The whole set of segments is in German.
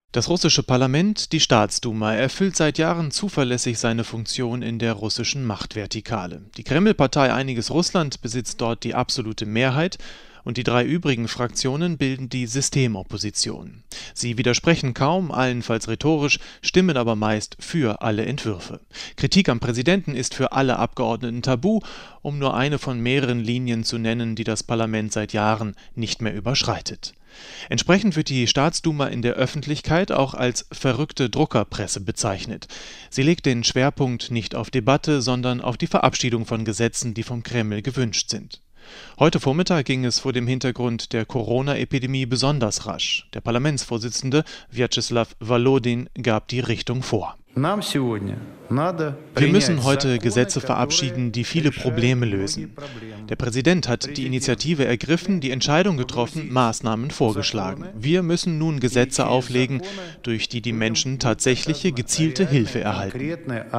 Das russische Parlament, die Staatsduma, erfüllt seit Jahren zuverlässig seine Funktion in der russischen Machtvertikale. Die Kreml-Partei Einiges Russland besitzt dort die absolute Mehrheit und die drei übrigen Fraktionen bilden die Systemopposition. Sie widersprechen kaum, allenfalls rhetorisch, stimmen aber meist für alle Entwürfe. Kritik am Präsidenten ist für alle Abgeordneten tabu, um nur eine von mehreren Linien zu nennen, die das Parlament seit Jahren nicht mehr überschreitet. Entsprechend wird die Staatsduma in der Öffentlichkeit auch als verrückte Druckerpresse bezeichnet. Sie legt den Schwerpunkt nicht auf Debatte, sondern auf die Verabschiedung von Gesetzen, die vom Kreml gewünscht sind. Heute Vormittag ging es vor dem Hintergrund der Corona-Epidemie besonders rasch. Der Parlamentsvorsitzende Wjatscheslaw Volodin gab die Richtung vor. Wir müssen heute Gesetze verabschieden, die viele Probleme lösen. Der Präsident hat die Initiative ergriffen, die Entscheidung getroffen, Maßnahmen vorgeschlagen. Wir müssen nun Gesetze auflegen, durch die die Menschen tatsächliche, gezielte Hilfe erhalten.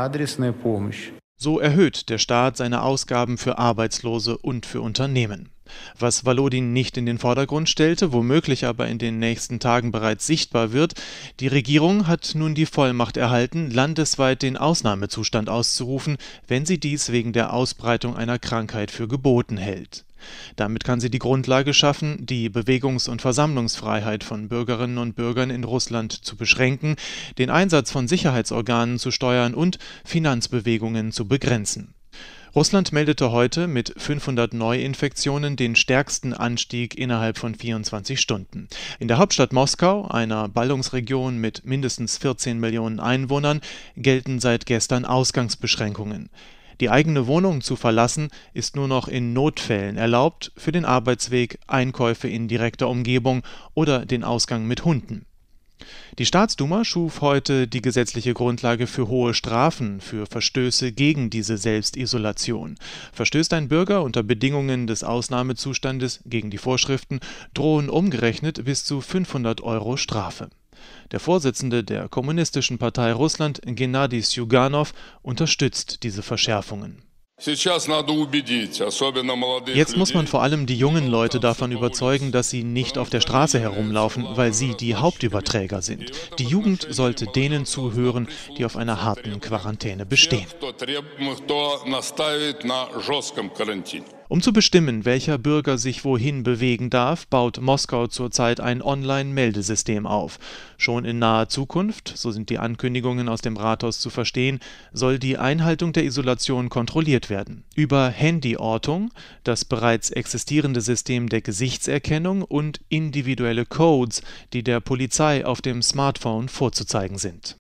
So erhöht der Staat seine Ausgaben für Arbeitslose und für Unternehmen. Was Volodin nicht in den Vordergrund stellte, womöglich aber in den nächsten Tagen bereits sichtbar wird: Die Regierung hat nun die Vollmacht erhalten, landesweit den Ausnahmezustand auszurufen, wenn sie dies wegen der Ausbreitung einer Krankheit für geboten hält. Damit kann sie die Grundlage schaffen, die Bewegungs- und Versammlungsfreiheit von Bürgerinnen und Bürgern in Russland zu beschränken, den Einsatz von Sicherheitsorganen zu steuern und Finanzbewegungen zu begrenzen. Russland meldete heute mit 500 Neuinfektionen den stärksten Anstieg innerhalb von 24 Stunden. In der Hauptstadt Moskau, einer Ballungsregion mit mindestens 14 Millionen Einwohnern, gelten seit gestern Ausgangsbeschränkungen. Die eigene Wohnung zu verlassen ist nur noch in Notfällen erlaubt, für den Arbeitsweg, Einkäufe in direkter Umgebung oder den Ausgang mit Hunden. Die Staatsduma schuf heute die gesetzliche Grundlage für hohe Strafen für Verstöße gegen diese Selbstisolation. Verstößt ein Bürger unter Bedingungen des Ausnahmezustandes gegen die Vorschriften, drohen umgerechnet bis zu 500 € Strafe. Der Vorsitzende der Kommunistischen Partei Russland, Gennadi Sjuganov, unterstützt diese Verschärfungen. Jetzt muss man vor allem die jungen Leute davon überzeugen, dass sie nicht auf der Straße herumlaufen, weil sie die Hauptüberträger sind. Die Jugend sollte denen zuhören, die auf einer harten Quarantäne bestehen. Um zu bestimmen, welcher Bürger sich wohin bewegen darf, baut Moskau zurzeit ein Online-Meldesystem auf. Schon in naher Zukunft, so sind die Ankündigungen aus dem Rathaus zu verstehen, soll die Einhaltung der Isolation kontrolliert werden. Über Handyortung, das bereits existierende System der Gesichtserkennung und individuelle Codes, die der Polizei auf dem Smartphone vorzuzeigen sind.